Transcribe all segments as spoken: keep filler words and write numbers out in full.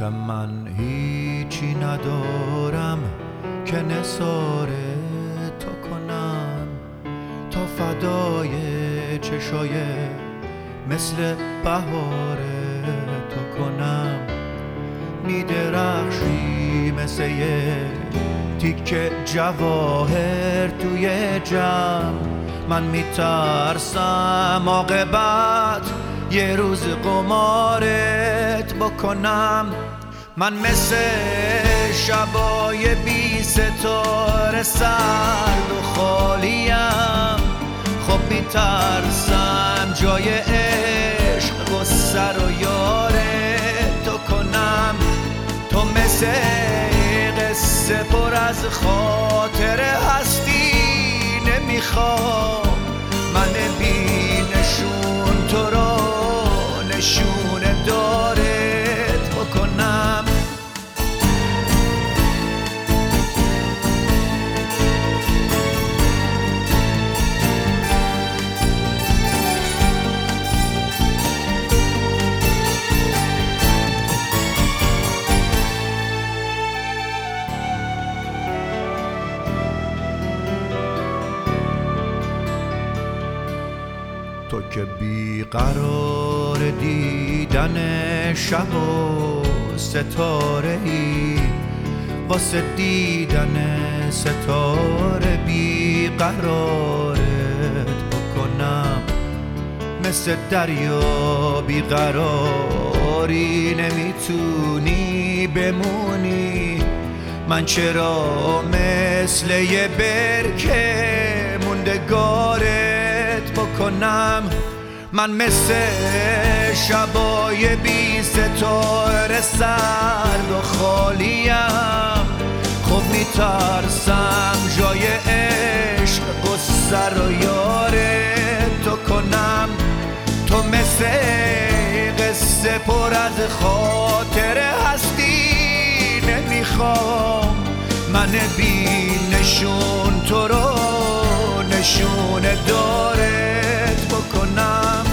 آخه من هیچی ندارم که نثار تو کنم، تا فدای چشای مثل بهار تو کنم. میدرخشی مثل یه تیکه جواهر توی جمع، من میترسم عاقبت یه روز قمارت بکنم. من مثل شبای بی ستاره سرد و خالیم، خب میترسم جای عشق و سر و یارت تو کنم. تو مثل قصه پر از خاطره هستی، نمیخوام من بی نشون تو را نشون دارت بکنم. تو که بیقرار دیدن شب و ستاره ای، واسه دیدن ستاره بیقرارت بکنم. مثل دریا بیقراری نمیتونی بمونی، من چرا مثل یه برکه موندگارت بکنم. من مثل شبای بی ستاره سرد و خالیم، خب میترسم جای عشق و سر و یارت تو کنم. تو مثل قصه پر از خاطره هستی، نمیخوام من بی نشون تو رو نشون دارت بکنم.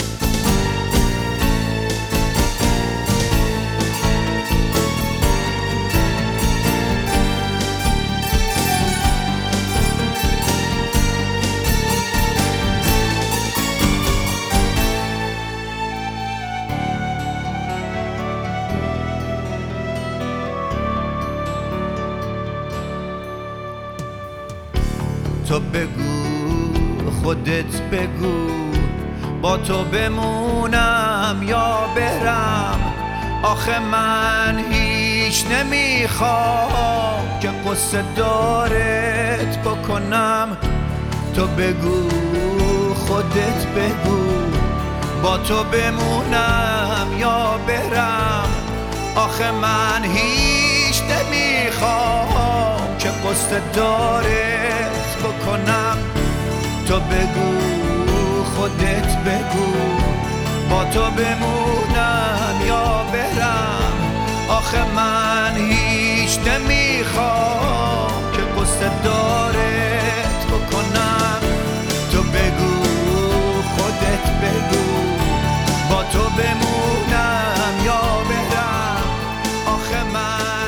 تو بگو، خودت بگو، با تو بمونم یا برم. آخه من هیچ نمیخوام که قصه دارت بکنم. تو بگو، خودت بگو، با تو بمونم یا برم. آخه من هیچ نمیخوام که قصه دارت بکنم. تو بگو، خودت بگو، با تو بمونم یا برم. آخه من هیچ نمیخوام که قصه دارت بکنم. تو بگو، خودت بگو، با تو بمونم یا برم. آخه من